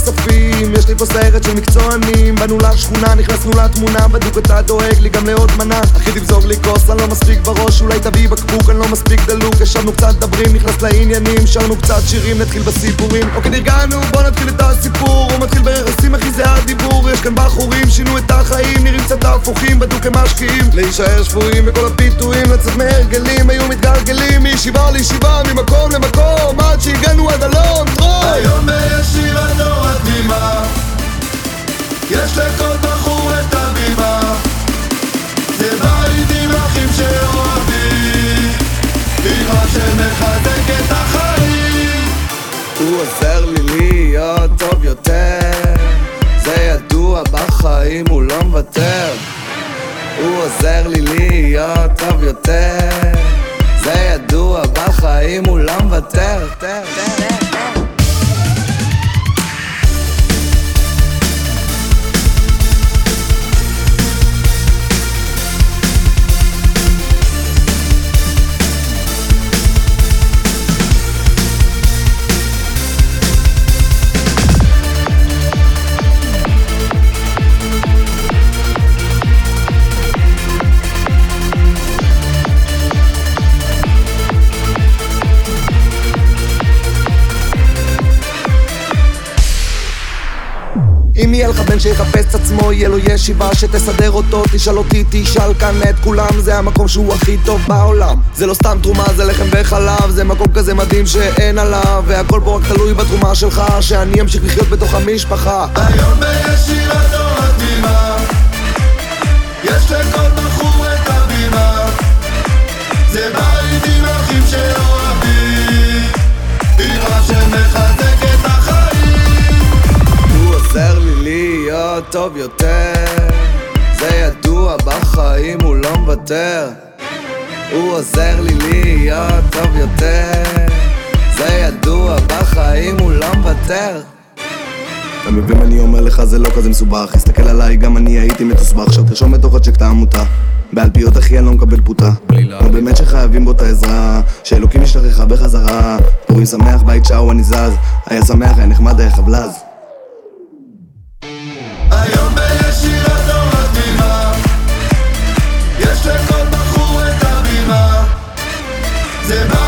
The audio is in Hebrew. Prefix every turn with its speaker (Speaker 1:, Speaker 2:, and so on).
Speaker 1: כספים. יש לי פה סרט של מקצוענים, באנו לשכונה, נכנסנו לתמונה, בדוק אתה דואג לי גם לעוד מנה. אחי תבזוג לי כוס, אני לא מספיק בראש, אולי תביא בקבוק, אני לא מספיק דלוק. ישבנו קצת דברים, נכנס לעניינים, שרנו קצת שירים, נתחיל בסיפורים. אוקיי נרגענו, בוא נתחיל את הסיפור. הוא מתחיל ברכסים, אחי זה הדיבור. יש כאן בחורים, שינו את החיים, נראים קצת הפוכים, בדוק הם משקיעים. להישאר שבויים בכל הפיתויים, לצאת מהרגלים, היו מתגלגלים מישיבה לישיבה, ממקום למקום, עד שהגענו עד אלון טרוי.
Speaker 2: היום בישיבה נורא תמימה, יש לכל בחור את הבימה. זה בית עם אחים שאוהבים, אמא שמחזק את החיים.
Speaker 1: הוא עוזר לי להיות טוב יותר, זה ידוע בחיים, הוא לא מוותר. הוא עוזר לי להיות טוב יותר, זה ידוע בחיים, הוא לא מוותר. אם יהיה לך בן שיחפש את עצמו, יהיה לו ישיבה שתסדר אותו. תשאל אותי, תשאל כאן את כולם, זה המקום שהוא הכי טוב בעולם. זה לא סתם תרומה, זה לחם וחלב, זה מקום כזה מדהים שאין עליו. והכל פה רק תלוי בתרומה שלך, שאני אמשיך לחיות בתוך המשפחה.
Speaker 2: היום בישיבה נורא תמימה, יש לכל בחור את הבימה. זה בית עם אחים שאוהבים, אמא שמחזק את החיים.
Speaker 1: הוא עוזר לי להיות טוב יותר, זה ידוע בחיים, הוא לא מוותר. הוא עוזר לי להיות טוב יותר, זה ידוע בחיים, הוא לא מוותר. אתה מבין מה אני אומר לך, זה לא כזה מסובך. הסתכל עליי, גם אני הייתי מתוסבך. עכשיו תרשום בתוך הצ'ק את העמותה, באלפיות אחי אני לא מקבל פוטה. נו באמת שחייבים בו את העזרה, שאלוקים ישלחך בחזרה. פורים שמח, בית שואו אני זז, היה שמח, היה נחמד, היה חבלז.
Speaker 2: היום בישיבה נורא תמימה, יש לכל בחור את הבימה. זה